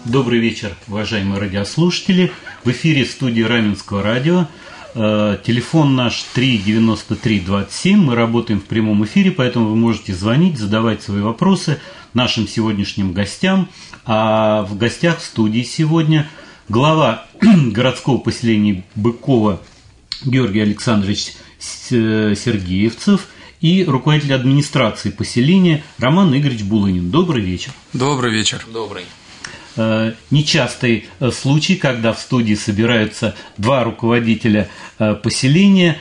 Добрый вечер, уважаемые радиослушатели. В эфире студии Раменского радио. Телефон наш 39327. Мы работаем в прямом эфире, поэтому вы можете звонить, задавать свои вопросы нашим сегодняшним гостям. А в гостях в студии сегодня глава городского поселения Быково Георгий Александрович Сергеевцев и руководитель администрации поселения Роман Игоревич Булынин. Добрый вечер. Добрый вечер. Добрый. Нечастый случай, когда в студии собираются два руководителя поселения.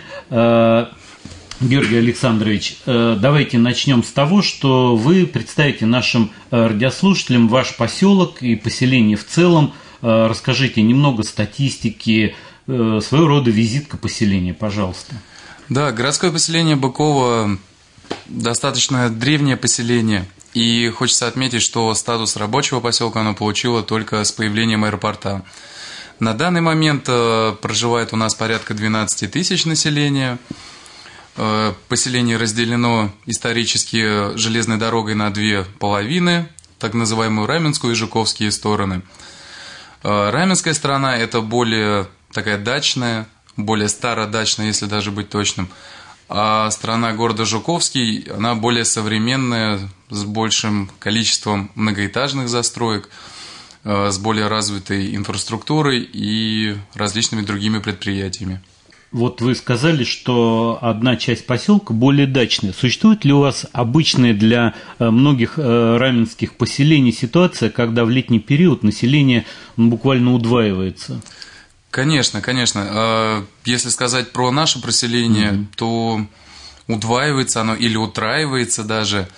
Георгий Александрович, давайте начнем с того, что вы представите нашим радиослушателям ваш поселок и поселение в целом. Расскажите немного статистики, своего рода визитка поселения, пожалуйста. Да, городское поселение Быково достаточно древнее поселение. И хочется отметить, что статус рабочего поселка оно получило только с появлением аэропорта. На данный момент проживает у нас порядка 12 тысяч населения. Поселение разделено исторически железной дорогой на две половины, так называемую Раменскую и Жуковские стороны. Раменская сторона – это более такая дачная, более стародачная, если даже быть точным. А сторона города Жуковский, она более современная, с большим количеством многоэтажных застроек, с более развитой инфраструктурой и различными другими предприятиями. Вот вы сказали, что одна часть поселка более дачная. Существует ли у вас обычная для многих раменских поселений ситуация, когда в летний период население буквально удваивается? Конечно, конечно. Если сказать про наше поселение, то удваивается оно или утраивается даже.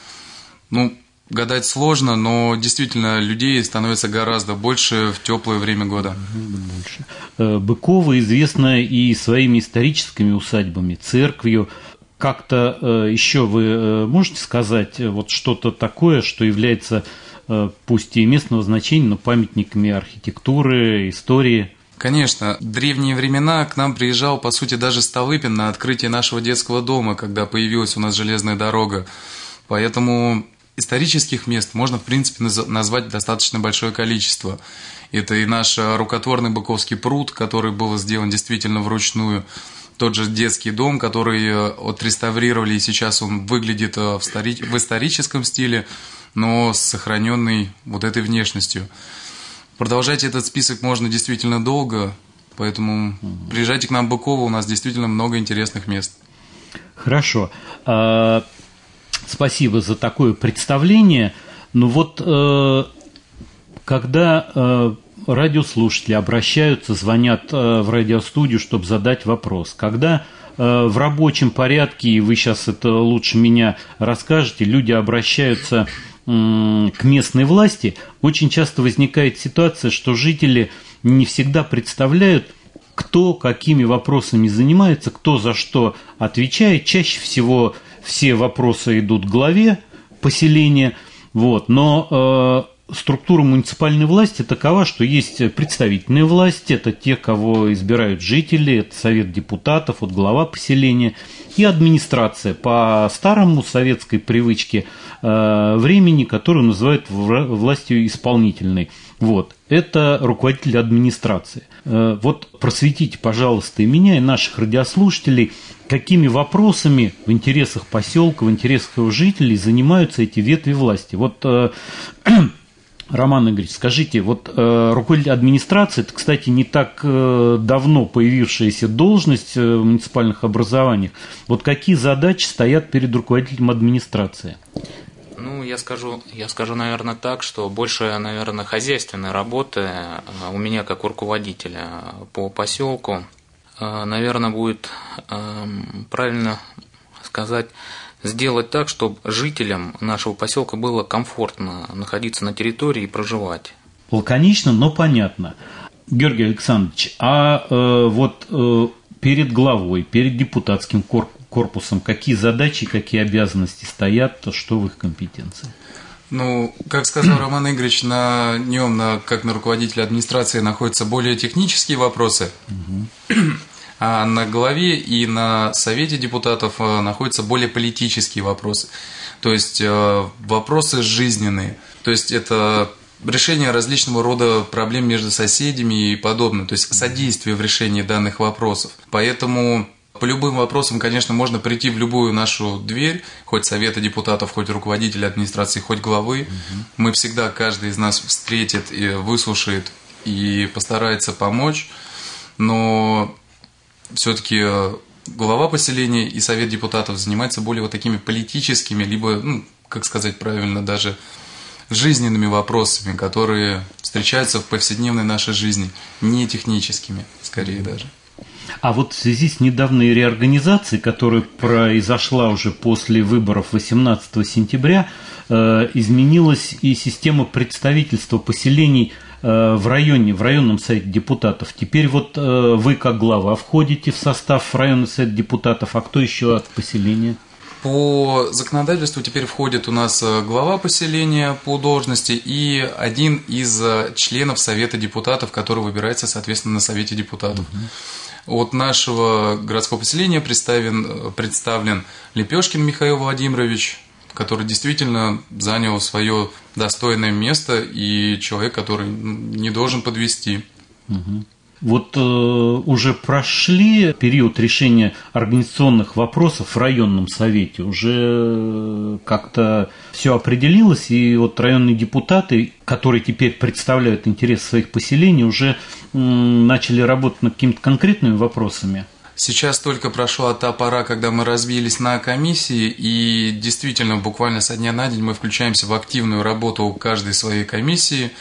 Гадать сложно, но действительно людей становится гораздо больше в теплое время года. Больше. Быково известно и своими историческими усадьбами, церковью. Как-то еще вы можете сказать вот что-то такое, что является, пусть и местного значения, но памятниками архитектуры, истории? Конечно, в древние времена к нам приезжал, по сути, даже Столыпин на открытие нашего детского дома, когда появилась у нас железная дорога. Поэтому исторических мест можно, в принципе, назвать достаточно большое количество. Это и наш рукотворный Быковский пруд, который был сделан действительно вручную. Тот же детский дом, который отреставрировали, и сейчас он выглядит в историческом стиле, но с сохраненной вот этой внешностью. Продолжать этот список можно действительно долго, поэтому приезжайте к нам в Быково, у нас действительно много интересных мест. Хорошо. Спасибо за такое представление. Но вот когда радиослушатели обращаются, звонят в радиостудию, чтобы задать вопрос, когда в рабочем порядке, и вы сейчас это лучше меня расскажете, люди обращаются к местной власти, очень часто возникает ситуация, что жители не всегда представляют, кто какими вопросами занимается, кто за что отвечает. Чаще всего все вопросы идут к главе поселения, но структура муниципальной власти такова, что есть представительная власть, это те, кого избирают жители, это совет депутатов, вот глава поселения, и администрация по старому советской привычке времени, которую называют властью исполнительной. Вот. Это руководитель администрации. Вот просветите, пожалуйста, и меня, и наших радиослушателей, какими вопросами в интересах поселка, в интересах его жителей занимаются эти ветви власти. Вот, Роман Игоревич, скажите, вот руководитель администрации, это, кстати, не так давно появившаяся должность в муниципальных образованиях. Вот какие задачи стоят перед руководителем администрации? Я скажу, наверное, так, что больше, наверное, хозяйственной работы у меня как у руководителя по поселку, наверное, будет правильно сказать, сделать так, чтобы жителям нашего поселка было комфортно находиться на территории и проживать. Лаконично, но понятно. Георгий Александрович, перед главой, перед депутатским корпусом, какие задачи, какие обязанности стоят, что в их компетенции? Как сказал Роман Игоревич, на нем, как на руководителя администрации, находятся более технические вопросы, а на главе и на совете депутатов находятся более политические вопросы, то есть вопросы жизненные, то есть это решение различного рода проблем между соседями и подобное, то есть содействие в решении данных вопросов. Поэтому по любым вопросам, конечно, можно прийти в любую нашу дверь, хоть совета депутатов, хоть руководителя администрации, хоть главы. Мы всегда, каждый из нас встретит и выслушает и постарается помочь. Но все-таки глава поселения и совет депутатов занимаются более вот такими политическими, либо, как сказать правильно, даже жизненными вопросами, которые встречаются в повседневной нашей жизни, не техническими, скорее даже. А вот в связи с недавней реорганизацией, которая произошла уже после выборов 18 сентября, изменилась и система представительства поселений в районном совете депутатов. Теперь вот вы как глава входите в состав районного совета депутатов, а кто еще от поселения? По законодательству теперь входит у нас глава поселения по должности и один из членов совета депутатов, который выбирается, соответственно, на совете депутатов. От нашего городского поселения представлен Лепешкин Михаил Владимирович, который действительно занял свое достойное место и человек, который не должен подвести. Вот уже прошли период решения организационных вопросов в районном совете, уже как-то все определилось, и вот районные депутаты, которые теперь представляют интересы своих поселений, уже начали работать над какими-то конкретными вопросами. Сейчас только прошла та пора, когда мы разбились на комиссии, и действительно буквально со дня на день мы включаемся в активную работу каждой своей комиссии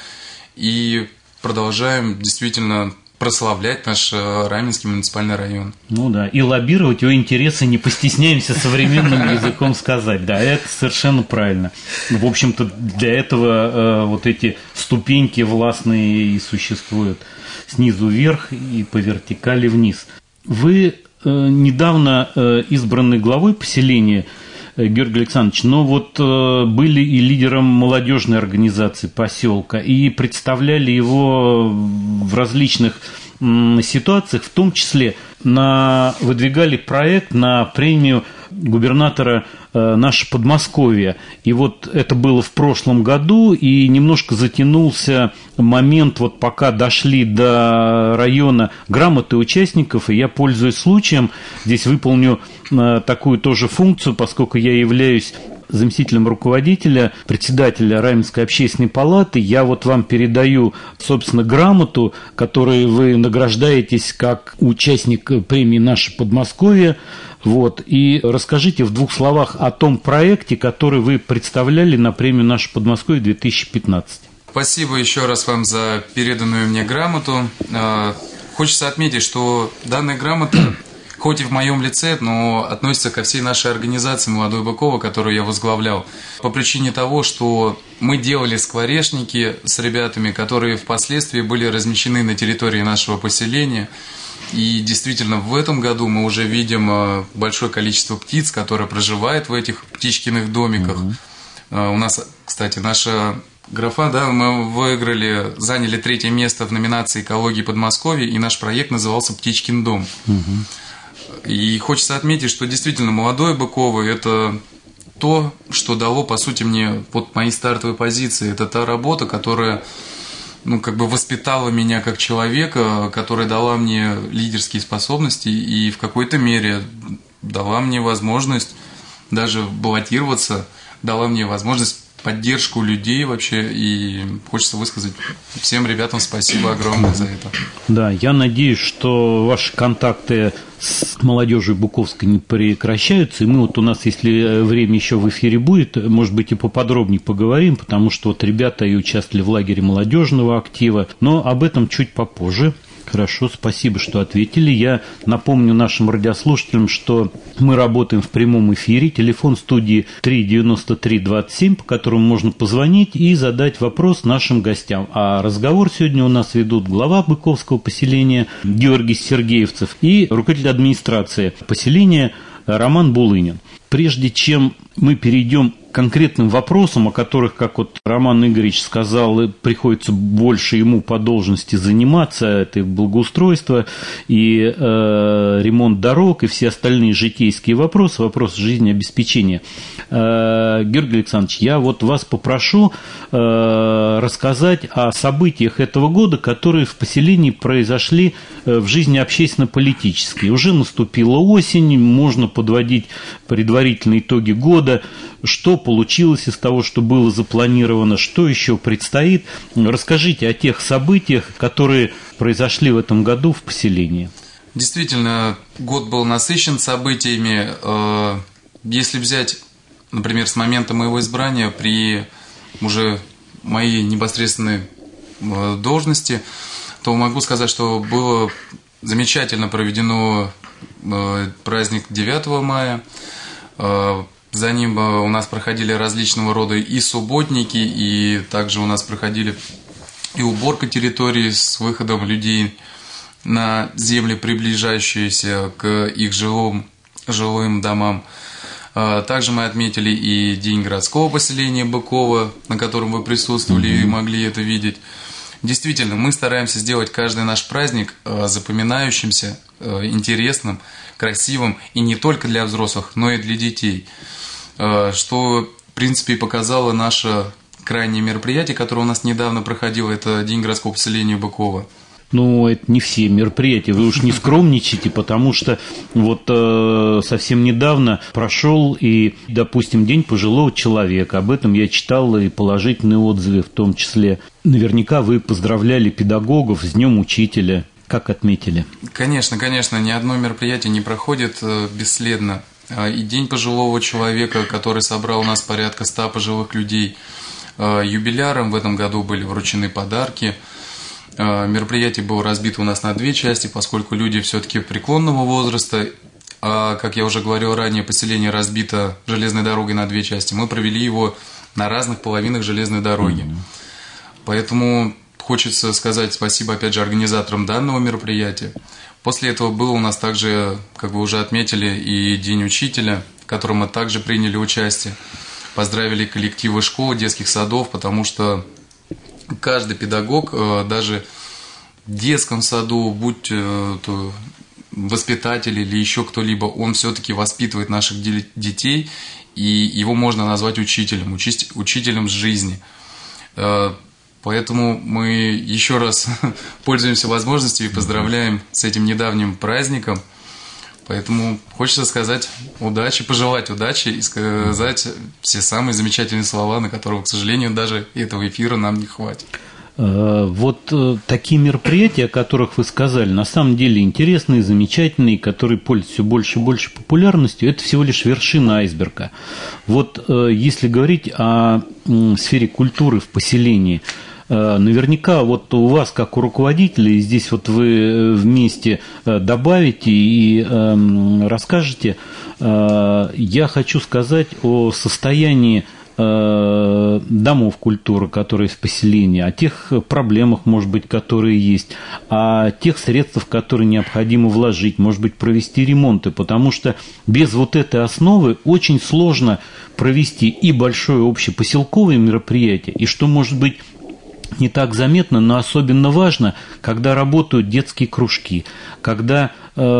и продолжаем действительно прославлять наш Раменский муниципальный район. Ну да, и лоббировать его интересы не постесняемся современным языком сказать. Да, это совершенно правильно. В общем-то, для этого вот эти ступеньки властные и существуют снизу вверх и по вертикали вниз. Вы недавно избраны главой поселения, Георгий Александрович, но вот были и лидером молодежной организации поселка и представляли его в различных ситуациях, в том числе выдвигали проект на премию губернатора «Наше Подмосковье». И вот это было в прошлом году, и немножко затянулся момент, вот пока дошли до района грамоты участников, и я, пользуясь случаем, здесь выполню такую тоже функцию, поскольку я являюсь заместителем руководителя, председателя Раменской общественной палаты. Я вот вам передаю, собственно, грамоту, которой вы награждаетесь как участник премии «Наше Подмосковье». Вот. И расскажите в двух словах о том проекте, который вы представляли на премию «Наше Подмосковье-2015». Спасибо еще раз вам за переданную мне грамоту. Хочется отметить, что данная грамота, хоть и в моем лице, но относится ко всей нашей организации «Молодой Быкова», которую я возглавлял, по причине того, что мы делали скворечники с ребятами, которые впоследствии были размещены на территории нашего поселения. И действительно, в этом году мы уже видим большое количество птиц, которые проживают в этих птичкиных домиках. У нас, кстати, наша графа, да, мы заняли 3-е место в номинации «Экология Подмосковья», и наш проект назывался «Птичкин дом». И хочется отметить, что действительно «Молодое Быково» – это то, что дало, по сути, мне вот мои стартовые позиции. Это та работа, которая воспитала меня как человека, которая дала мне лидерские способности и в какой-то мере дала мне возможность даже баллотироваться, дала мне возможность поддержку людей вообще, и хочется высказать всем ребятам спасибо огромное за это. Да, я надеюсь, что ваши контакты с молодежью Буковской не прекращаются, и мы вот у нас, если время еще в эфире будет, может быть, и поподробнее поговорим, потому что вот ребята и участвовали в лагере молодежного актива, но об этом чуть попозже. Хорошо, спасибо, что ответили. Я напомню нашим радиослушателям, что мы работаем в прямом эфире. Телефон студии 39327, по которому можно позвонить и задать вопрос нашим гостям. А разговор сегодня у нас ведут глава Быковского поселения Георгий Сергеевцев и руководитель администрации поселения Роман Булынин. Прежде чем мы перейдем конкретным вопросам, о которых, как вот Роман Игоревич сказал, приходится больше ему по должности заниматься, это благоустройство и ремонт дорог, и все остальные житейские вопросы, вопросы жизнеобеспечения. Георгий Александрович, я вот вас попрошу рассказать о событиях этого года, которые в поселении произошли в жизни общественно-политической. Уже наступила осень, можно подводить предварительные итоги года, что получилось из того, что было запланировано, что еще предстоит. Расскажите о тех событиях, которые произошли в этом году в поселении. Действительно, год был насыщен событиями. Если взять, например, с момента моего избрания при уже моей непосредственной должности, то могу сказать, что было замечательно проведено праздник 9 мая. За ним у нас проходили различного рода и субботники, и также у нас проходили и уборка территории с выходом людей на земли, приближающиеся к их жилым домам. Также мы отметили и День городского поселения Быково, на котором вы присутствовали и могли это видеть. Действительно, мы стараемся сделать каждый наш праздник запоминающимся, интересным, красивым, и не только для взрослых, но и для детей. Что, в принципе, и показало наше крайнее мероприятие, которое у нас недавно проходило, это День городского поселения Быково. Ну, это не все мероприятия, вы уж не скромничайте, потому что вот совсем недавно прошел и, допустим, День пожилого человека. Об этом я читал и положительные отзывы в том числе. Наверняка вы поздравляли педагогов с Днем Учителя. Как отметили? Конечно, ни одно мероприятие не проходит бесследно. И День пожилого человека, который собрал у нас порядка 100 пожилых людей. Юбилярам в этом году были вручены подарки. Мероприятие было разбито у нас на 2 части, поскольку люди все-таки преклонного возраста. А, как я уже говорил ранее, поселение разбито железной дорогой на 2 части. Мы провели его на разных половинах железной дороги. Поэтому хочется сказать спасибо, опять же, организаторам данного мероприятия. После этого было у нас также, как вы уже отметили, и День учителя, в котором мы также приняли участие. Поздравили коллективы школ, детских садов, потому что каждый педагог, даже в детском саду, будь то воспитатель или еще кто-либо, он все-таки воспитывает наших детей, и его можно назвать учителем, учителем жизни. Поэтому мы еще раз пользуемся возможностью и поздравляем с этим недавним праздником. Поэтому хочется сказать удачи, пожелать удачи и сказать все самые замечательные слова, на которые, к сожалению, даже этого эфира нам не хватит. Вот такие мероприятия, о которых вы сказали, на самом деле интересные, замечательные, которые пользуются все больше и больше популярностью, это всего лишь вершина айсберга. Вот если говорить о сфере культуры в поселении, наверняка вот у вас, как у руководителя, и здесь вот вы вместе добавите и расскажете, я хочу сказать о состоянии домов культуры, которые в поселении, о тех проблемах, может быть, которые есть, о тех средствах, которые необходимо вложить, может быть, провести ремонты, потому что без вот этой основы очень сложно провести и большое общепоселковое мероприятие, и что может быть не так заметно, но особенно важно, когда работают детские кружки, когда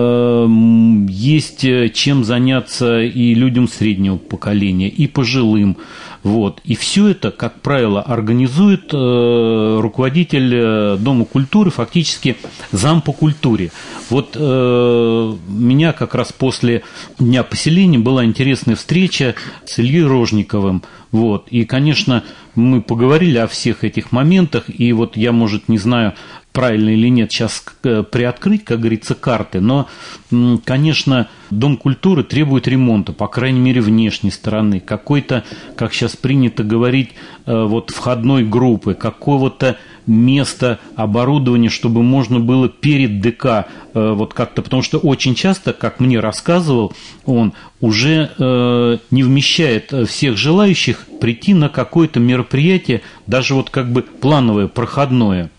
есть чем заняться и людям среднего поколения, и пожилым. Вот. И все это, как правило, организует руководитель Дома культуры, фактически зам по культуре. Вот меня как раз после Дня поселения была интересная встреча с Ильей Рожниковым. Вот. И, конечно, мы поговорили о всех этих моментах, и вот я, может, не знаю, правильно или нет сейчас приоткрыть, как говорится, карты, но, конечно, Дом культуры требует ремонта, по крайней мере, внешней стороны, какой-то, как сейчас принято говорить, вот входной группы, какого-то места, оборудования, чтобы можно было перед ДК вот как-то, потому что очень часто, как мне рассказывал, он уже не вмещает всех желающих прийти на какое-то мероприятие, даже вот как бы плановое, проходное.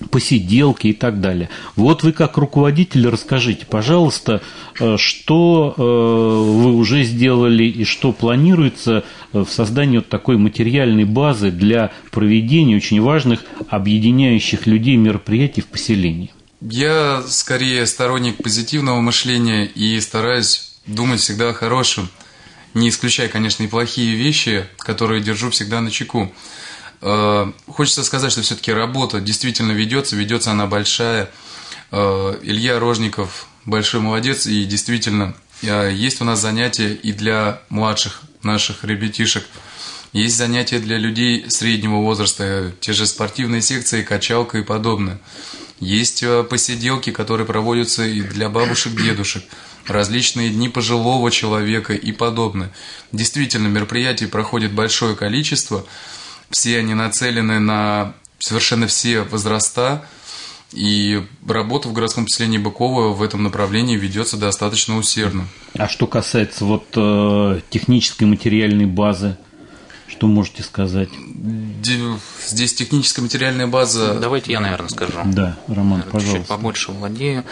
посиделки и так далее. Вот вы как руководитель расскажите, пожалуйста, что вы уже сделали и что планируется в создании вот такой материальной базы для проведения очень важных объединяющих людей мероприятий в поселении. Я скорее сторонник позитивного мышления и стараюсь думать всегда о хорошем, не исключая, конечно, и плохие вещи, которые держу всегда начеку. Хочется сказать, что все-таки работа действительно ведется она большая. Илья Рожников большой молодец, и действительно есть у нас занятия и для младших наших ребятишек. Есть занятия для людей среднего возраста, те же спортивные секции, качалка и подобное. Есть посиделки, которые проводятся и для бабушек, дедушек, различные дни пожилого человека и подобное. Действительно, мероприятий проходит большое количество, все они нацелены на совершенно все возраста, и работа в городском поселении Быково в этом направлении ведется достаточно усердно. А что касается технической материальной базы, что можете сказать? Здесь техническая материальная база... Давайте я, наверное, скажу. Да, Роман, пожалуйста. Чуть побольше владею.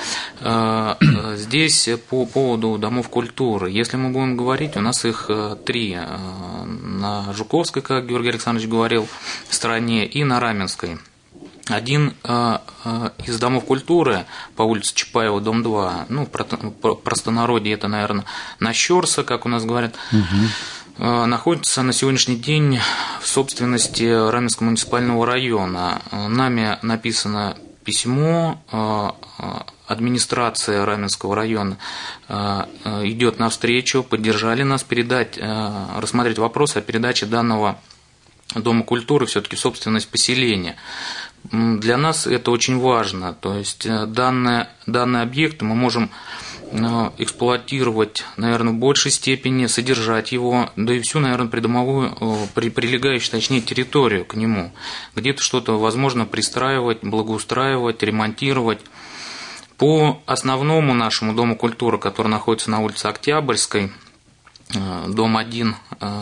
Здесь по поводу домов культуры. Если мы будем говорить, у нас их 3. На Жуковской, как Георгий Александрович говорил, стороне, и на Раменской. Один из домов культуры по улице Чапаева, дом 2, в простонародье это, наверное, Нащерса, как у нас говорят, находится на сегодняшний день в собственности Раменского муниципального района. Нами написано письмо, администрация Раменского района идет навстречу, поддержали нас рассмотреть вопрос о передаче данного дома культуры все-таки в собственность поселения. Для нас это очень важно, то есть данный объект мы можем эксплуатировать, наверное, в большей степени, содержать его, да и всю, наверное, придомовую, прилегающую, точнее, территорию к нему. Где-то что-то возможно пристраивать, благоустраивать, ремонтировать. По основному нашему дому культуры, который находится на улице Октябрьской, дом 1,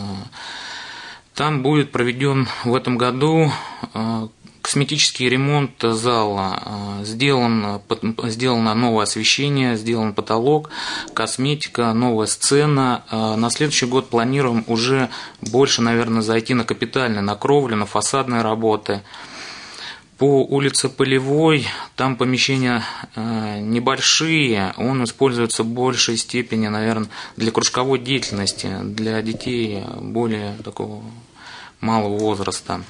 там будет проведен в этом году косметический ремонт зала, сделано новое освещение, сделан потолок, косметика, новая сцена. На следующий год планируем уже больше, наверное, зайти на капитальные, на кровлю, на фасадные работы. По улице Полевой, там помещения небольшие, он используется в большей степени, наверное, для кружковой деятельности, для детей более такого малого возраста.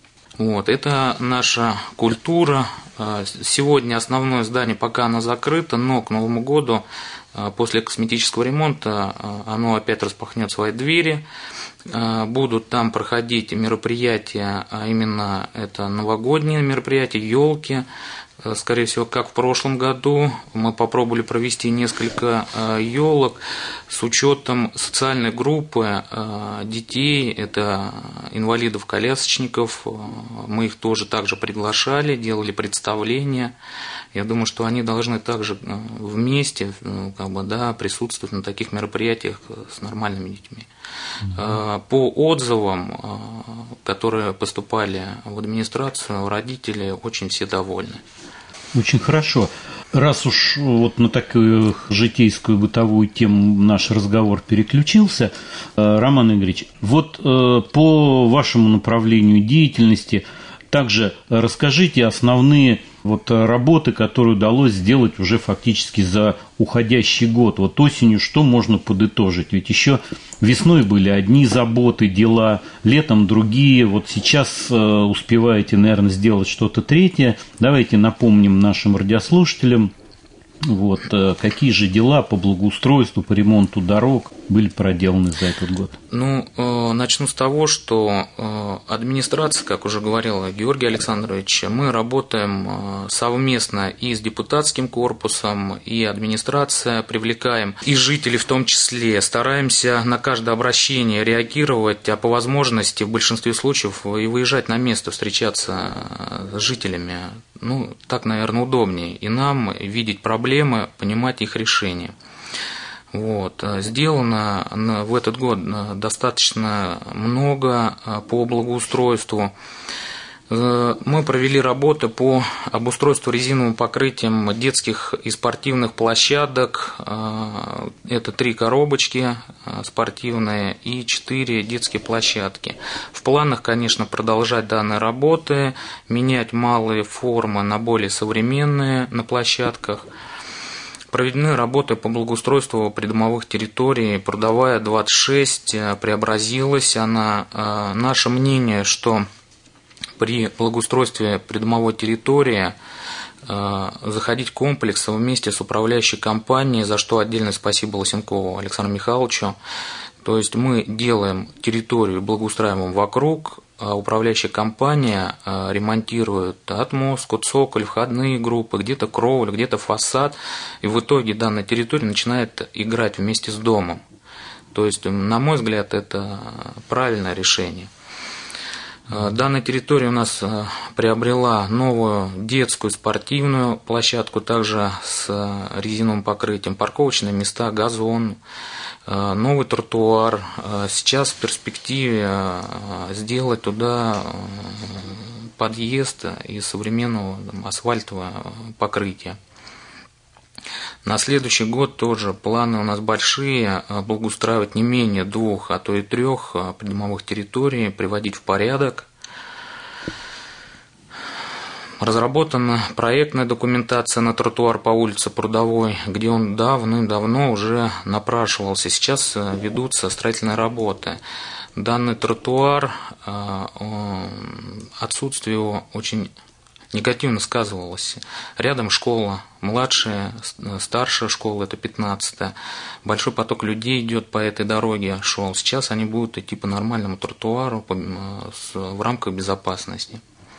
Это наша культура. Сегодня основное здание пока оно закрыто, но к Новому году, после косметического ремонта, оно опять распахнет свои двери. Будут там проходить мероприятия, а именно это новогодние мероприятия, елки. Скорее всего, как в прошлом году, мы попробовали провести несколько елок с учетом социальной группы детей, это инвалидов-колясочников. Мы их тоже также приглашали, делали представления. Я думаю, что они должны также вместе присутствовать на таких мероприятиях с нормальными детьми. По отзывам, которые поступали в администрацию, родители очень все довольны. Очень хорошо. Раз уж на такую житейскую бытовую тему наш разговор переключился, Роман Игоревич, по вашему направлению деятельности также расскажите основные работы, которые удалось сделать уже фактически за уходящий год. Осенью что можно подытожить? Ведь еще весной были одни заботы, дела, летом другие. Сейчас успеваете, наверное, сделать что-то третье. Давайте напомним нашим радиослушателям, какие же дела по благоустройству, по ремонту дорог были проделаны за этот год? Начну с того, что администрация, как уже говорил Георгий Александрович, мы работаем совместно и с депутатским корпусом, и администрация, привлекаем и жителей в том числе, стараемся на каждое обращение реагировать, а по возможности в большинстве случаев и выезжать на место, встречаться с жителями. Так, наверное, удобнее, и нам видеть проблемы, понимать их решения. Сделано в этот год достаточно много по благоустройству. Мы провели работы по обустройству резиновым покрытием детских и спортивных площадок. Это 3 коробочки спортивные и 4 детские площадки. В планах, конечно, продолжать данные работы, менять малые формы на более современные на площадках. Проведены работы по благоустройству придомовых территорий. Прудовая 26 преобразилась она. Наше мнение, что при благоустройстве придомовой территории заходить комплексом вместе с управляющей компанией, за что отдельное спасибо Лысенкову Александру Михайловичу. То есть мы делаем территорию, благоустраиваем вокруг, а управляющая компания ремонтирует отмостку, цоколь, входные группы, где-то кровлю, где-то фасад, и в итоге данная территория начинает играть вместе с домом. То есть, на мой взгляд, это правильное решение. Данная территория у нас приобрела новую детскую спортивную площадку, также с резиновым покрытием, парковочные места, газон, новый тротуар. Сейчас в перспективе сделать туда подъезд из современного асфальтового покрытия. На следующий год тоже планы у нас большие, благоустраивать не менее 2, а то и 3 придомовых территорий, приводить в порядок. Разработана проектная документация на тротуар по улице Прудовой, где он давным-давно уже напрашивался. Сейчас ведутся строительные работы. Данный тротуар, отсутствие его очень негативно сказывалось. Рядом школа, младшая, старшая школа, это 15-я. Большой поток людей идет по этой дороге, шел. Сейчас они будут идти по нормальному тротуару в рамках безопасности.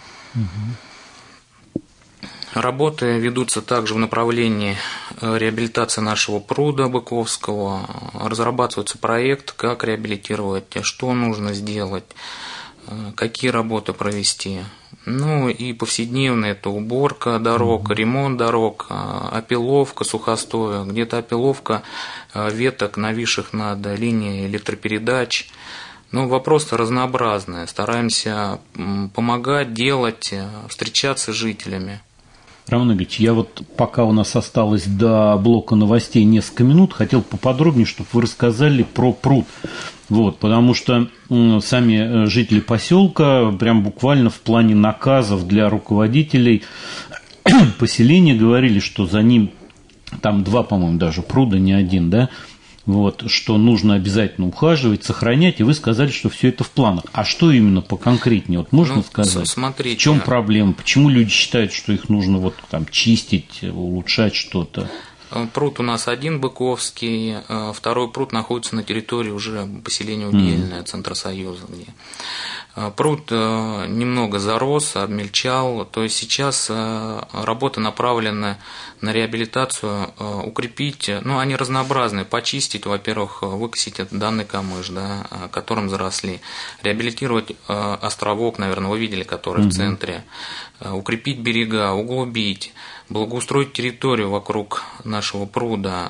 Работы ведутся также в направлении реабилитации нашего пруда Быковского. Разрабатывается проект, как реабилитировать, что нужно сделать, какие работы провести. Ну и повседневно это уборка дорог, ремонт дорог, опиловка сухостоя, где-то опиловка веток, нависших над линией электропередач. Ну, вопрос-то разнообразный. Стараемся помогать, делать, встречаться с жителями. Роман Игоревич, я вот пока у нас осталось до блока новостей несколько минут, хотел поподробнее, чтобы вы рассказали про пруд. Вот, потому что сами жители поселка прям буквально в плане наказов для руководителей поселения говорили, что за ним там 2, по-моему, даже пруда, не 1, да, вот, что нужно обязательно ухаживать, сохранять, и вы сказали, что все это в планах. А что именно поконкретнее? Вот можно сказать? Смотрите. В чем проблема? Почему люди считают, что их нужно вот там чистить, улучшать что-то? Пруд у нас 1 Быковский, 2 пруд находится на территории уже поселения Удельное, центра Союза. Где. Пруд немного зарос, обмельчал, то есть сейчас работы направлены на реабилитацию, укрепить, ну они разнообразные, почистить, во-первых, выкосить этот данный камыш, да, которым заросли, реабилитировать островок, наверное, вы видели, который в центре, укрепить берега, углубить, благоустроить территорию вокруг нашего пруда,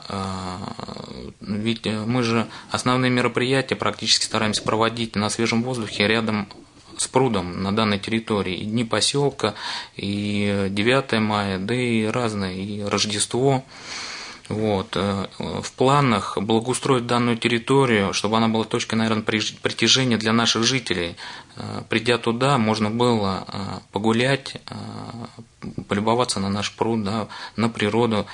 ведь мы же основные мероприятия практически стараемся проводить на свежем воздухе рядом с прудом на данной территории. И дни поселка, и 9 мая, да и разные, и Рождество. Вот. В планах благоустроить данную территорию, чтобы она была точкой, наверное, притяжения для наших жителей. Придя туда, можно было погулять, полюбоваться на наш пруд, да, на природу.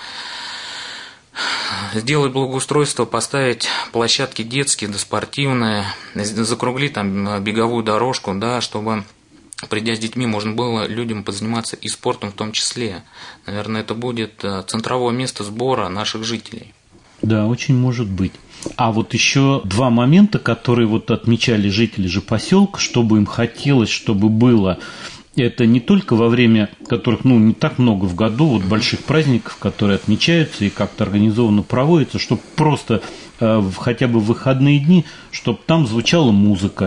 Сделать благоустройство, поставить площадки детские, да спортивные, закруглить там беговую дорожку, да, чтобы, придя с детьми, можно было людям позаниматься и спортом в том числе. Наверное, это будет центровое место сбора наших жителей. Да, очень может быть. А вот еще 2 момента, которые вот отмечали жители же поселка, чтобы им хотелось, чтобы было. Это не только во время, которых, ну, не так много в году, вот больших праздников, которые отмечаются и как-то организованно проводятся, чтобы просто хотя бы в выходные дни, чтобы там звучала музыка,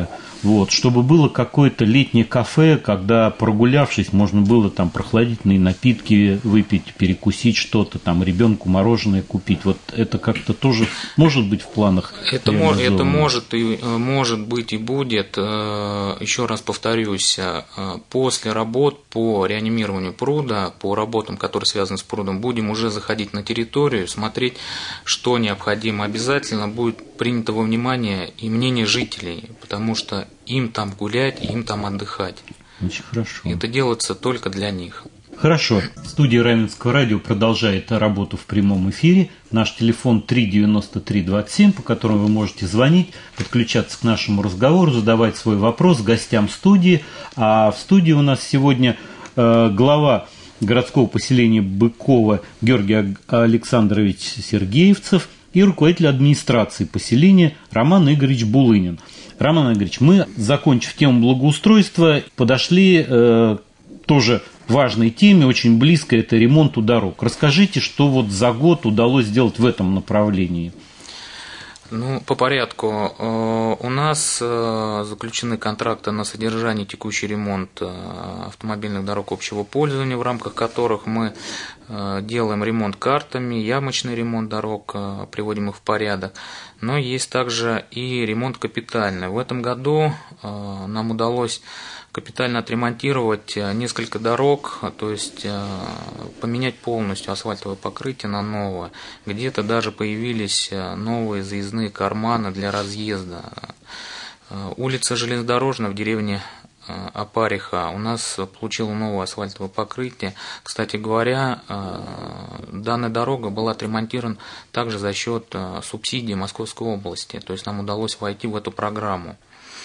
Вот, чтобы было какое-то летнее кафе, когда, прогулявшись, можно было там прохладительные напитки выпить, перекусить что-то, там ребенку мороженое купить. Вот это как-то тоже может быть в планах? Это может быть и будет. Еще раз повторюсь, после работ по реанимированию пруда, по работам, которые связаны с прудом, будем уже заходить на территорию, смотреть, что необходимо. Обязательно будет принято во внимание и мнение жителей, потому что им там гулять, им там отдыхать. Очень хорошо. Это делается только для них. Хорошо. Студия Раменского радио продолжает работу в прямом эфире. Наш телефон 39327, по которому вы можете звонить, подключаться к нашему разговору, задавать свой вопрос гостям студии. А в студии у нас сегодня глава городского поселения Быково Георгий Александрович Сергеевцев и руководитель администрации поселения Роман Игоревич Булынин. Роман Игоревич, мы, закончив тему благоустройства, подошли тоже важной теме, очень близко, это ремонту дорог. Расскажите, что вот за год удалось сделать в этом направлении? Ну, по порядку. У нас заключены контракты на содержание и текущий ремонт автомобильных дорог общего пользования, в рамках которых мы делаем ремонт картами, ямочный ремонт дорог, приводим их в порядок. Но есть также и ремонт капитальный. В этом году нам удалось капитально отремонтировать несколько дорог, то есть поменять полностью асфальтовое покрытие на новое. Где-то даже появились новые заездные карманы для разъезда. Улица Железнодорожная в деревне Опариха у нас получила новое асфальтовое покрытие. Кстати говоря, данная дорога была отремонтирована также за счет субсидий Московской области, то есть нам удалось войти в эту программу.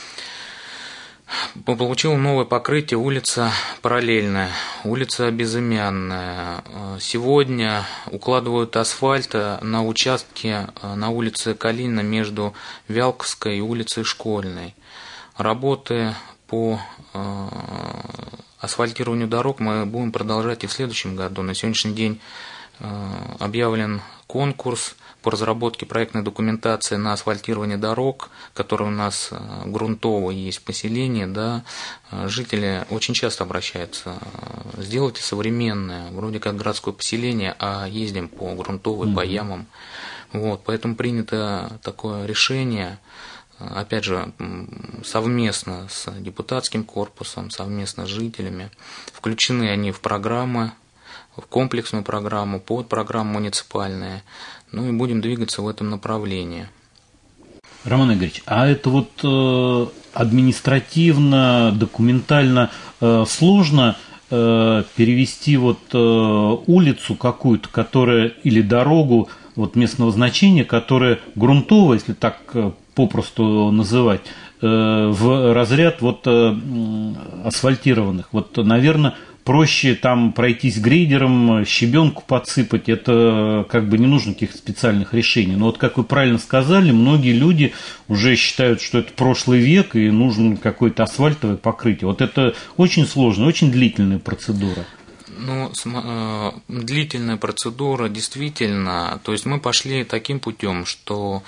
Получила новое покрытие улица Параллельная, улица Безымянная. Сегодня укладывают асфальт на участке на улице Калинина между Вялковской и улицей Школьной. Работы по асфальтированию дорог мы будем продолжать и в следующем году. На сегодняшний день объявлен конкурс по разработке проектной документации на асфальтирование дорог, которые у нас грунтовые есть в поселении, да, жители очень часто обращаются, сделайте современное, вроде как городское поселение, а ездим по грунтовой, по ямам. Вот, поэтому принято такое решение, опять же, совместно с депутатским корпусом, совместно с жителями. Включены они в программы, в комплексную программу, под программу муниципальные. Ну и будем двигаться в этом направлении. Роман Игоревич, а это вот административно, документально сложно перевести вот улицу какую-то, которая, или дорогу вот местного значения, которая грунтовая, если так попросту называть, в разряд вот асфальтированных. Вот, наверное, проще там пройтись грейдером, щебенку подсыпать, это как бы не нужно каких-то специальных решений. Но вот, как вы правильно сказали, многие люди уже считают, что это прошлый век и нужно какое-то асфальтовое покрытие. Вот это очень сложная, очень длительная процедура. Ну, длительная процедура, действительно. То есть мы пошли таким путем, что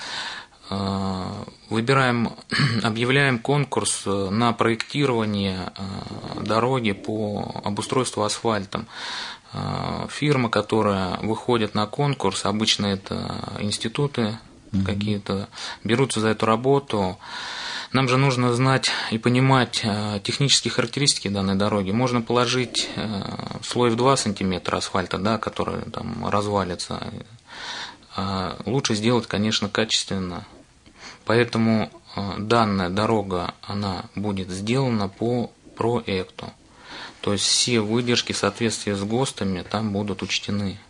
объявляем конкурс на проектирование дороги по обустройству асфальтом. Фирма, которая выходит на конкурс, обычно это институты какие-то, берутся за эту работу. Нам же нужно знать и понимать технические характеристики данной дороги. Можно положить слой в 2 сантиметра асфальта, да, который там развалится. Лучше сделать, конечно, качественно. Поэтому данная дорога, она будет сделана по проекту. То есть все выдержки в соответствии с ГОСТами там будут учтены.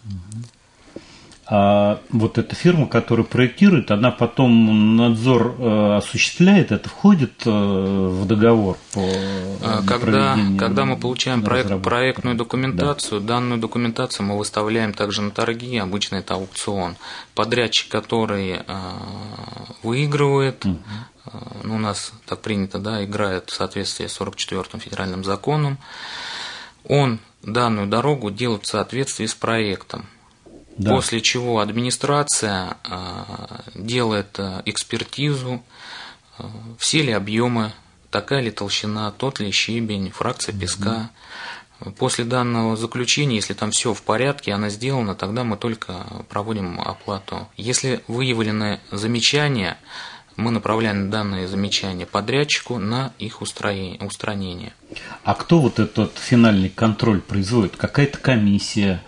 А вот эта фирма, которая проектирует, она потом надзор осуществляет, это входит в договор по когда мы получаем проектную документацию, да. Данную документацию мы выставляем также на торги, обычно это аукцион. Подрядчик, который выигрывает, ну, у нас так принято, да, играет в соответствии с 44-м федеральным законом, он данную дорогу делает в соответствии с проектом. Да. После чего администрация делает экспертизу, все ли объемы, такая ли толщина, тот ли щебень, фракция песка. После данного заключения, если там все в порядке, она сделана, тогда мы только проводим оплату. Если выявлены замечания, мы направляем данные замечания подрядчику на их устранение. А кто вот этот финальный контроль производит? Какая-то комиссия?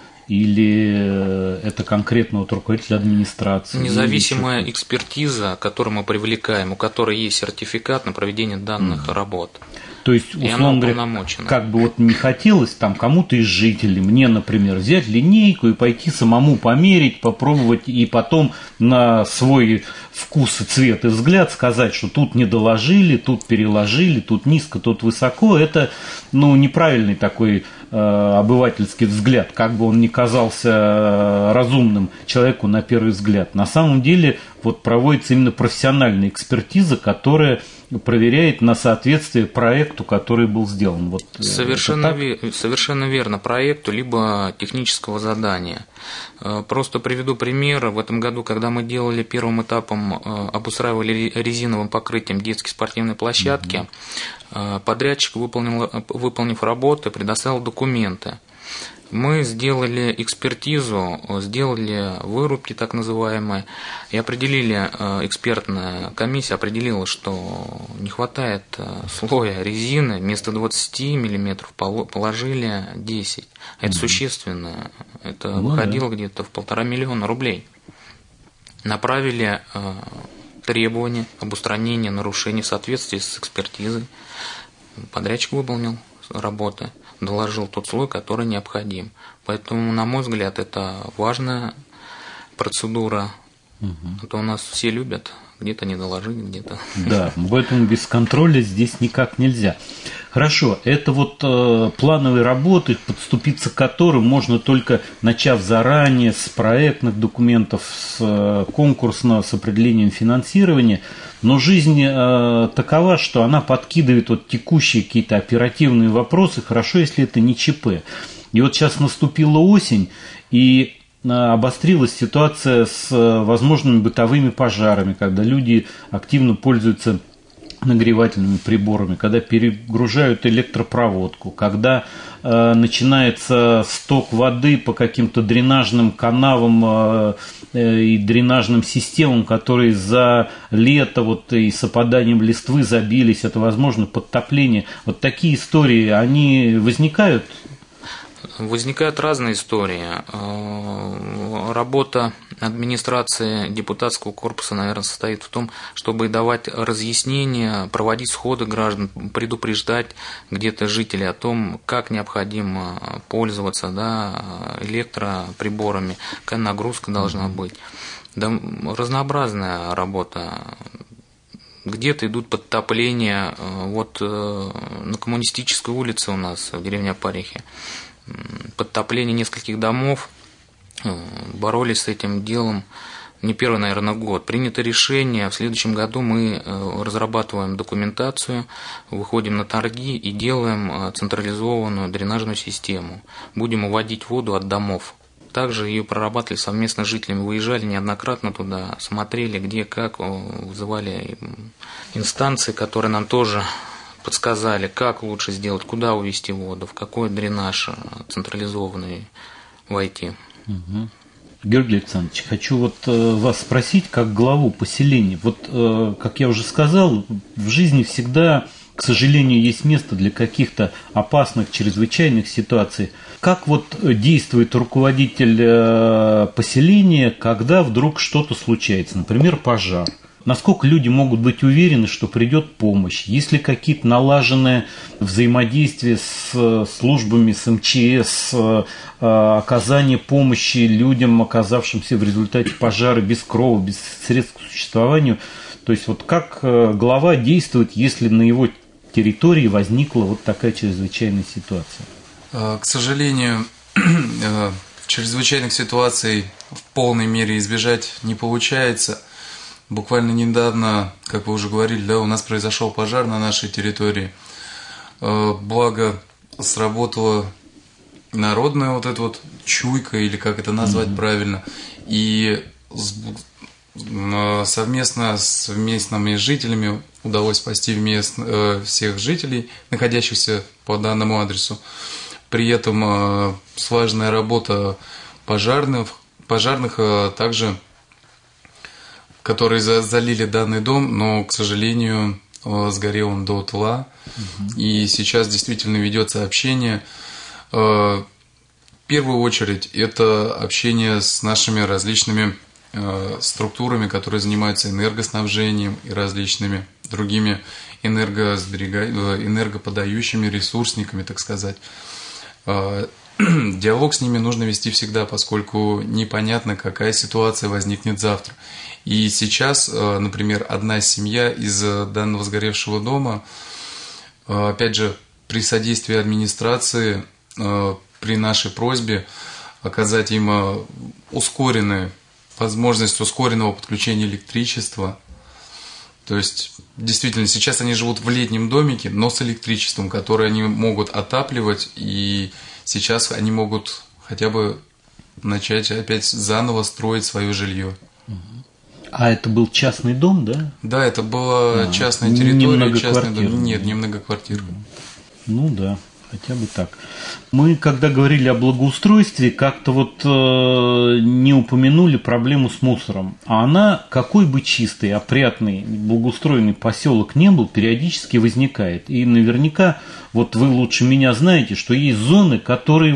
Или это конкретно вот руководитель администрации? Независимая экспертиза, которую мы привлекаем, у которой есть сертификат на проведение данных работ. То есть, условно говоря, как бы вот не хотелось там кому-то из жителей, мне, например, взять линейку и пойти самому померить, попробовать, и потом на свой вкус и цвет и взгляд сказать, что тут не доложили, тут переложили, тут низко, тут высоко, это неправильный такой обывательский взгляд, как бы он ни казался разумным человеку на первый взгляд. На самом деле вот проводится именно профессиональная экспертиза, которая проверяет на соответствие проекту, который был сделан. Вот совершенно верно, проекту либо технического задания. Просто приведу пример. В этом году, когда мы делали первым этапом, обустраивали резиновым покрытием детские спортивные площадки, подрядчик, выполнив работы, предоставил документы. Мы сделали экспертизу, сделали вырубки так называемые, и экспертная комиссия определила, что не хватает слоя резины, вместо 20 мм положили 10. Это существенно, это выходило где-то в 1,5 миллиона рублей. Направили требования об устранении нарушений в соответствии с экспертизой. Подрядчик выполнил работы, доложил тот слой, который необходим. Поэтому, на мой взгляд, это важная процедура. А то у нас все любят где-то не доложить, где-то. Да, поэтому без контроля здесь никак нельзя. Хорошо, это вот плановые работы, подступиться к которым можно только начав заранее с проектных документов, с конкурсного, с определением финансирования. Но жизнь такова, что она подкидывает вот текущие какие-то оперативные вопросы, хорошо, если это не ЧП. И вот сейчас наступила осень, и обострилась ситуация с возможными бытовыми пожарами, когда люди активно пользуются нагревательными приборами, когда перегружают электропроводку, когда начинается сток воды по каким-то дренажным канавам и дренажным системам, которые за лето вот, и с опаданием листвы забились, это возможно подтопление. Вот такие истории, они возникают? Возникают разные истории. Работа администрации депутатского корпуса, наверное, состоит в том, чтобы давать разъяснения, проводить сходы граждан, предупреждать где-то жителей о том, как необходимо пользоваться электроприборами, какая нагрузка должна быть. Да, разнообразная работа. Где-то идут подтопления. Вот на Коммунистической улице у нас, в деревне Опарихи, подтопление нескольких домов, боролись с этим делом не первый, наверное, год. Принято решение, в следующем году мы разрабатываем документацию, выходим на торги и делаем централизованную дренажную систему. Будем уводить воду от домов. Также ее прорабатывали совместно с жителями, выезжали неоднократно туда, смотрели, где, как, вызывали инстанции, которые нам тоже подсказали, как лучше сделать, куда увести воду, в какой дренаж централизованный войти. Георгий Александрович, хочу вот вас спросить, как главу поселения. Вот, как я уже сказал, в жизни всегда, к сожалению, есть место для каких-то опасных, чрезвычайных ситуаций. Как вот действует руководитель поселения, когда вдруг что-то случается, например, пожар? Насколько люди могут быть уверены, что придет помощь? Есть ли какие-то налаженные взаимодействия с службами, с МЧС, оказание помощи людям, оказавшимся в результате пожара без крова, без средств к существованию? То есть вот как глава действует, если на его территории возникла вот такая чрезвычайная ситуация? К сожалению, чрезвычайных ситуаций в полной мере избежать не получается. Буквально недавно, как вы уже говорили, у нас произошел пожар на нашей территории. Благо сработала народная вот эта вот чуйка, или как это назвать правильно, и совместно с местными жителями удалось спасти всех жителей, находящихся по данному адресу. При этом слаженная работа пожарных также, которые залили данный дом, но, к сожалению, сгорел он дотла. И сейчас действительно ведется общение. В первую очередь это общение с нашими различными структурами, которые занимаются энергоснабжением и различными другими энергоподающими ресурсниками, так сказать. Диалог с ними нужно вести всегда, поскольку непонятно, какая ситуация возникнет завтра. И сейчас, например, одна семья из данного сгоревшего дома, опять же, при содействии администрации, при нашей просьбе оказать им возможность ускоренного подключения электричества. То есть, действительно, сейчас они живут в летнем домике, но с электричеством, которое они могут отапливать, и сейчас они могут хотя бы начать опять заново строить свое жилье. А это был частный дом, да? Да, это была частная территория, частный дом. Нет, не многоквартирный. Ну да, хотя бы так. Мы, когда говорили о благоустройстве, как-то не упомянули проблему с мусором. А она, какой бы чистый, опрятный, благоустроенный поселок не был, периодически возникает. И наверняка, вы лучше меня знаете, что есть зоны, которые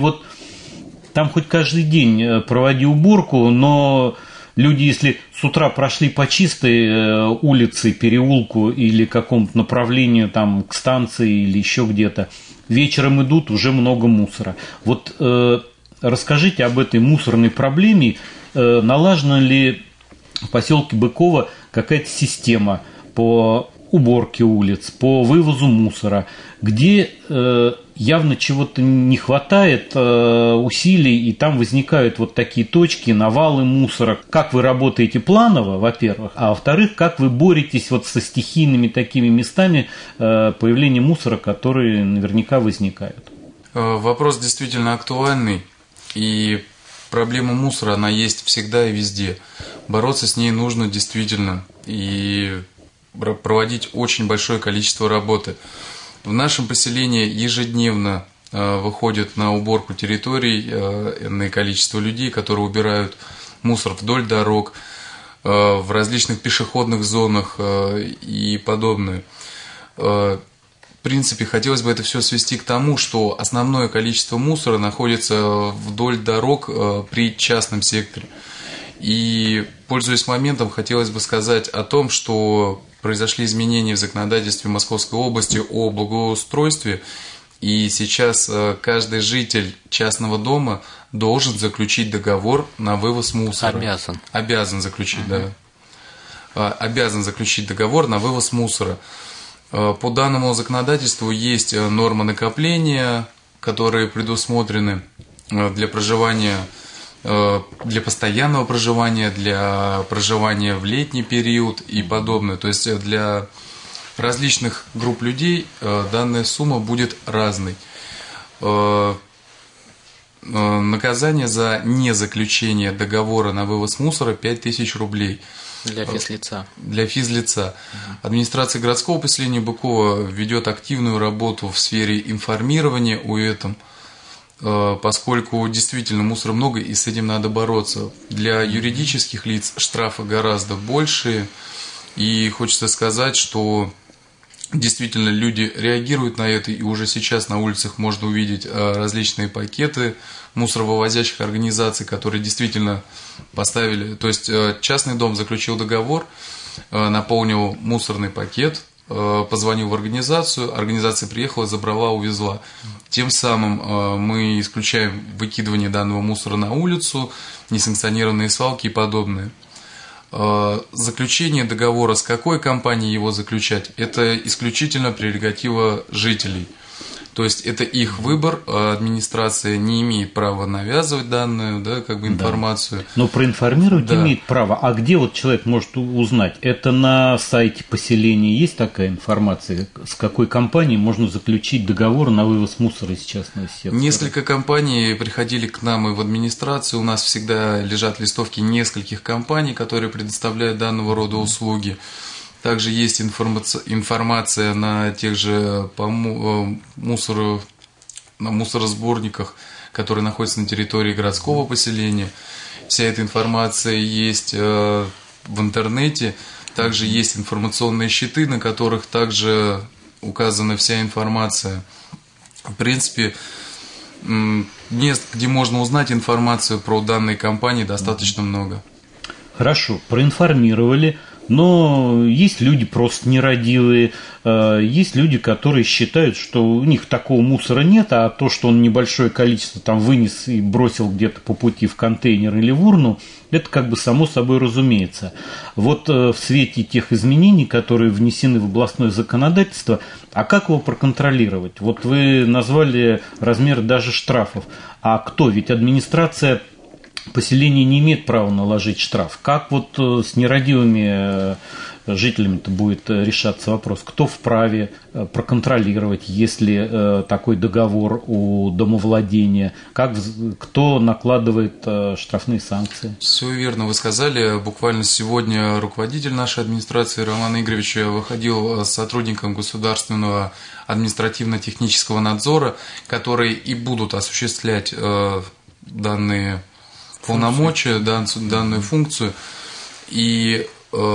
там хоть каждый день проводи уборку, но люди, если с утра прошли по чистой улице, переулку или какому-то направлению там, к станции или еще где-то, вечером идут, уже много мусора. Расскажите об этой мусорной проблеме. Налажена ли в поселке Быково какая-то система по уборке улиц, по вывозу мусора, где явно чего-то не хватает, усилий, и там возникают такие точки, навалы мусора. Как вы работаете планово, во-первых, а во-вторых, как вы боретесь со стихийными такими местами появления мусора, которые наверняка возникают? Вопрос действительно актуальный, и проблема мусора, она есть всегда и везде. Бороться с ней нужно действительно, и проводить очень большое количество работы. В нашем поселении ежедневно выходит на уборку территорий энное количество людей, которые убирают мусор вдоль дорог, в различных пешеходных зонах и подобное. В принципе, хотелось бы это все свести к тому, что основное количество мусора находится вдоль дорог при частном секторе. И, пользуясь моментом, хотелось бы сказать о том, что произошли изменения в законодательстве Московской области о благоустройстве, и сейчас каждый житель частного дома должен заключить договор на вывоз мусора. Обязан заключить, да. Обязан заключить договор на вывоз мусора. По данному законодательству есть нормы накопления, которые предусмотрены для проживания, для постоянного проживания, для проживания в летний период и подобное. То есть для различных групп людей данная сумма будет разной. Наказание за незаключение договора на вывоз мусора 5000 рублей. Для физлица. Для физлица. Администрация городского поселения Быково ведет активную работу в сфере информирования о этом, поскольку действительно мусора много, и с этим надо бороться. Для юридических лиц штрафы гораздо большие, и хочется сказать, что действительно люди реагируют на это, и уже сейчас на улицах можно увидеть различные пакеты мусоровывозящих организаций, которые действительно поставили, то есть частный дом заключил договор, наполнил мусорный пакет, позвонил в организацию, организация приехала, забрала, увезла. Тем самым мы исключаем выкидывание данного мусора на улицу, несанкционированные свалки и подобное. Заключение договора, с какой компанией его заключать, это исключительно прерогатива жителей. То есть это их выбор, администрация не имеет права навязывать данную информацию. Да. Но проинформировать имеет право. А где человек может узнать? Это на сайте поселения есть такая информация? С какой компанией можно заключить договор на вывоз мусора из частного сектора? Несколько компаний приходили к нам и в администрацию. У нас всегда лежат листовки нескольких компаний, которые предоставляют данного рода услуги. Также есть информация на тех же мусоросборниках, которые находятся на территории городского поселения. Вся эта информация есть в интернете. Также есть информационные щиты, на которых также указана вся информация. В принципе, мест, где можно узнать информацию про данные компании, достаточно много. Хорошо, проинформировали. Но есть люди просто нерадивые, есть люди, которые считают, что у них такого мусора нет, а то, что он небольшое количество там вынес и бросил где-то по пути в контейнер или в урну, это как бы само собой разумеется. Вот в свете тех изменений, которые внесены в областное законодательство, а как его проконтролировать? Вот вы назвали размер даже штрафов. А кто? Ведь администрация поселение не имеет права наложить штраф. Как вот с нерадивыми жителями-то будет решаться вопрос? Кто вправе проконтролировать, если такой договор о домовладении? Кто накладывает штрафные санкции? Все верно вы сказали. Буквально сегодня руководитель нашей администрации Роман Игоревич выходил с сотрудником государственного административно-технического надзора, которые и будут осуществлять данные полномочия, данную функцию. И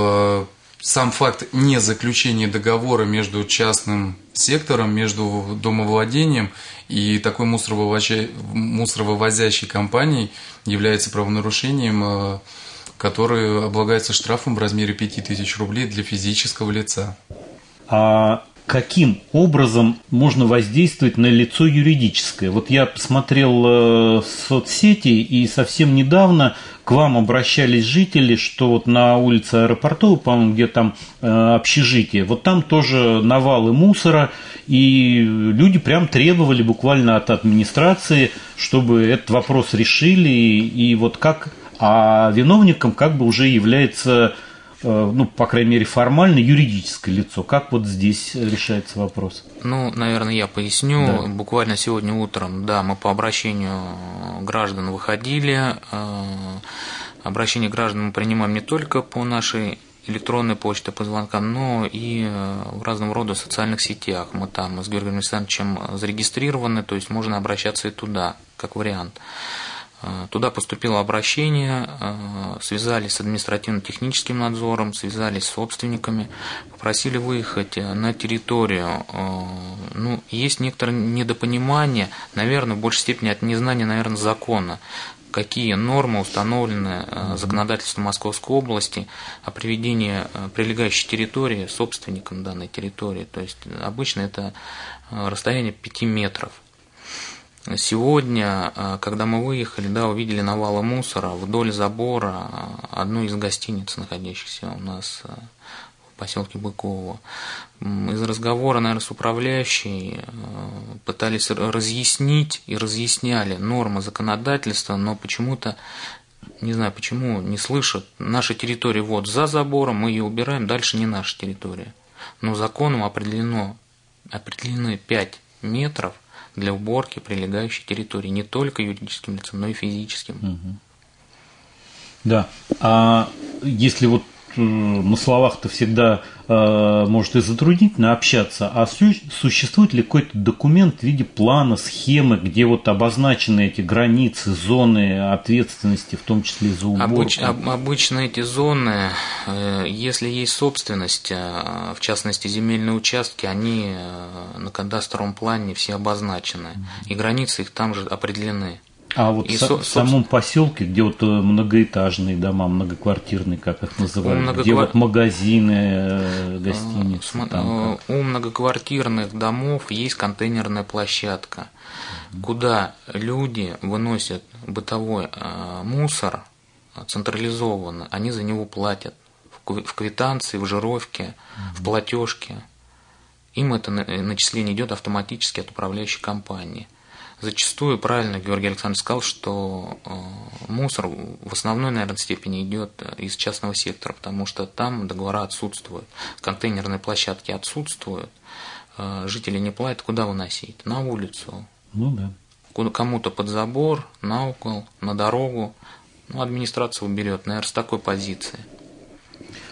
сам факт незаключения договора между частным сектором, между домовладением и такой мусоровывозящей компанией является правонарушением, которое облагается штрафом в размере 5000 рублей для физического лица. А каким образом можно воздействовать на лицо юридическое? Вот я посмотрел соцсети, и совсем недавно к вам обращались жители, что вот на улице Аэропортовой, по-моему, где там общежитие, вот там тоже навалы мусора, и люди прям требовали буквально от администрации, чтобы этот вопрос решили, и вот как, а виновником как бы уже является, ну, по крайней мере, формально юридическое лицо. Как вот здесь решается вопрос? Ну, наверное, я поясню. Да. Буквально сегодня утром, да, мы по обращению граждан выходили. Обращение граждан мы принимаем не только по нашей электронной почте, по звонкам, но и в разного рода социальных сетях. Мы там с Георгием Александровичем зарегистрированы, то есть можно обращаться и туда, как вариант. Туда поступило обращение, связались с административно-техническим надзором, связались с собственниками, попросили выехать на территорию. Ну, есть некоторое недопонимание, наверное, в большей степени от незнания, наверное, закона. Какие нормы установлены законодательством Московской области о приведении прилегающей территории собственникам данной территории. То есть обычно это расстояние 5 метров. Сегодня, когда мы выехали, да, увидели навалы мусора вдоль забора одной из гостиниц, находящихся у нас в поселке Быково. Из разговора, наверное, с управляющей пытались разъяснить и разъясняли нормы законодательства, но почему-то, не знаю почему, не слышат. Наша территория вот за забором, мы ее убираем, дальше не наша территория. Но законом определены 5 метров для уборки прилегающей территории, не только юридическим лицам, но и физическим. Угу. Да, а если вот на словах-то всегда может и затруднительно общаться, а существует ли какой-то документ в виде плана, схемы, где вот обозначены эти границы, зоны ответственности, в том числе за уборку? Обычно эти зоны, если есть собственность, в частности земельные участки, они на кадастровом плане все обозначены, и границы их там же определены. А вот в самом поселке, где вот многоэтажные дома, многоквартирные, как их называют, где вот магазины, гостиницы? У многоквартирных домов есть контейнерная площадка, куда люди выносят бытовой мусор централизованно, они за него платят в квитанции, в жировке, в платежке. Им это начисление идет автоматически от управляющей компании. Зачастую, правильно Георгий Александрович сказал, что мусор в основной, наверное, степени идет из частного сектора, потому что там договора отсутствуют, контейнерные площадки отсутствуют, жители не платят, куда выносить? На улицу. Ну да. Кому-то под забор, на угол, на дорогу. Ну, администрация уберет, наверное, с такой позиции.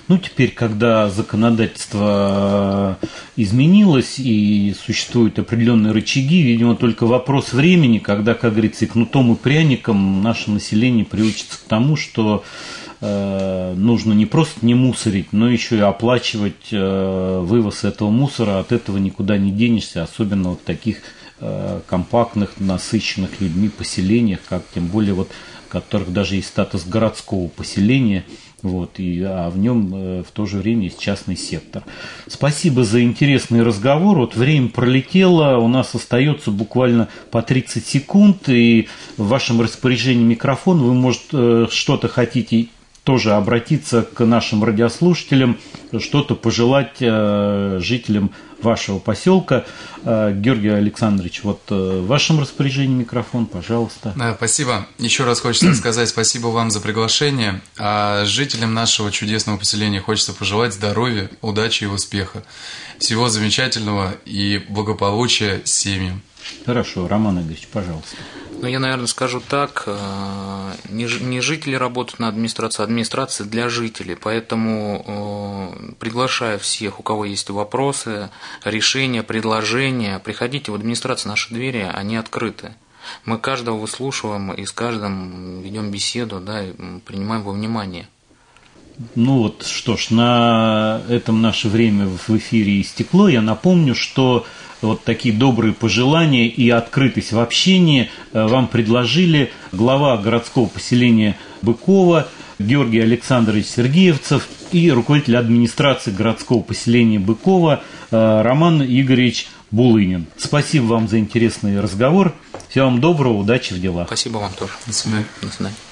Ну, теперь, когда законодательство изменилось и существуют определенные рычаги, видимо, только вопрос времени, когда, как говорится, и кнутом, и пряником наше население приучится к тому, что нужно не просто не мусорить, но еще и оплачивать вывоз этого мусора. От этого никуда не денешься, особенно вот в таких компактных, насыщенных людьми поселениях, как тем более вот, в которых даже есть статус городского поселения, вот, а в нем в то же время есть частный сектор. Спасибо за интересный разговор. Вот время пролетело, у нас остается буквально по 30 секунд, и в вашем распоряжении микрофон, вы, может, что-то хотите тоже обратиться к нашим радиослушателям, что-то пожелать жителям вашего поселка. Георгий Александрович, вот в вашем распоряжении микрофон, пожалуйста. Да, спасибо. Еще раз хочется сказать спасибо вам за приглашение. А жителям нашего чудесного поселения хочется пожелать здоровья, удачи и успеха. Всего замечательного и благополучия семьям. Хорошо, Роман Игоревич, пожалуйста. Ну, я, наверное, скажу так, не жители работают на администрацию, а администрация для жителей, поэтому приглашаю всех, у кого есть вопросы, решения, предложения, приходите в администрацию, наши двери, они открыты. Мы каждого выслушиваем и с каждым ведем беседу, да, и принимаем во внимание. Ну вот, что ж, на этом наше время в эфире истекло. Я напомню, что вот такие добрые пожелания и открытость в общении вам предложили глава городского поселения Быково Георгий Александрович Сергеевцев и руководитель администрации городского поселения Быково Роман Игоревич Булынин. Спасибо вам за интересный разговор. Всего вам доброго, удачи в делах. Спасибо вам тоже. До свидания. До свидания.